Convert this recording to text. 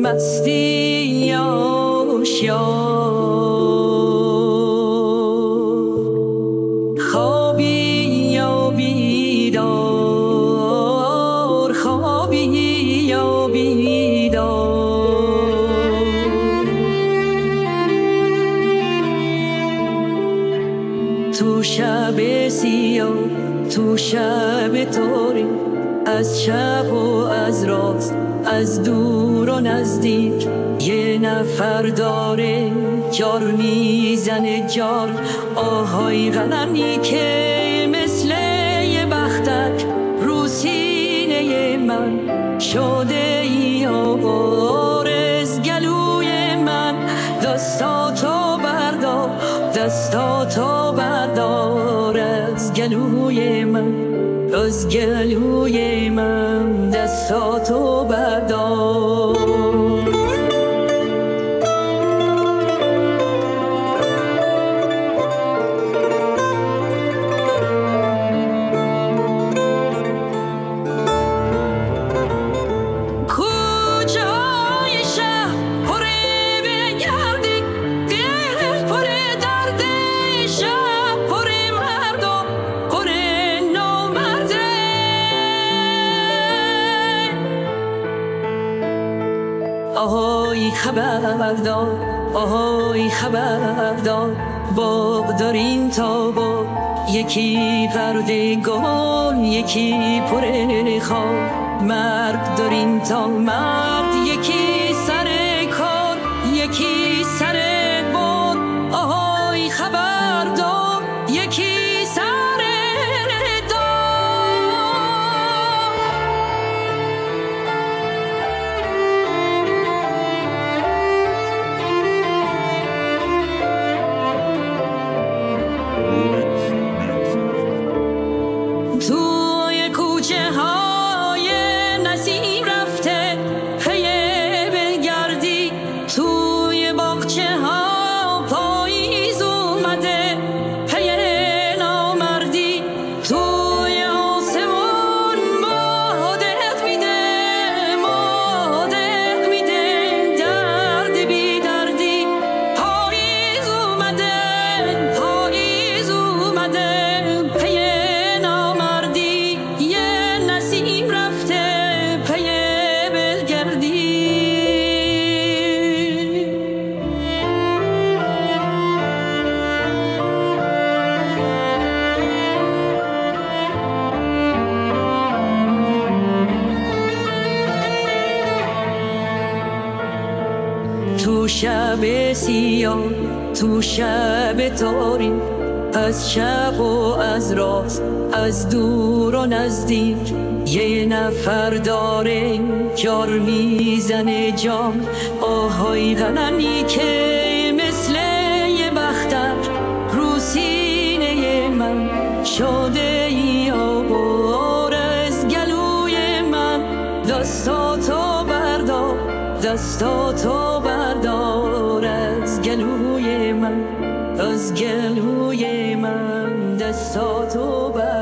مستی آشیار، خوابی یا بیدار، خوابی یا بیدار. تو شب سیاه، تو شب تاری، از شب و از راست، از دور و نزدیک یه نفر داره جار میزنه جار. آهای غنمی که مثل یه بختک رو سینه من شده ای آوار. از گلوی من دستاتو بردار، دستاتو بردار. از گلوی من، از گلوی من دستاتو بردار. آهای خبردار، آهای خبردار، باغ داریم تا باغ، یکی پردگان یکی پر خواب. مرد داریم تا مرد، یکی سر کار یکی سر بار. آهای خبردار، یکی سر توی کوچه های نسیم رفته پی بگردی، توی باغچه ها پاییز اومده پی نامردی. توی آسمون مادت میده، مادت میده درد بی دردی. پاییز اومده، پاییز اومده پی تو شب سیاه، تو شب تاری، از شب و از راست، از دور و نزدیک یه نفر داره جار میزنه جام. آهای غنمی که مثل یه بختک رو سینه من شده ای آوار. از گلوی من دستاتو بردار، دستاتو بردار. از گلوی من، از گلوی من دستاتو بردار.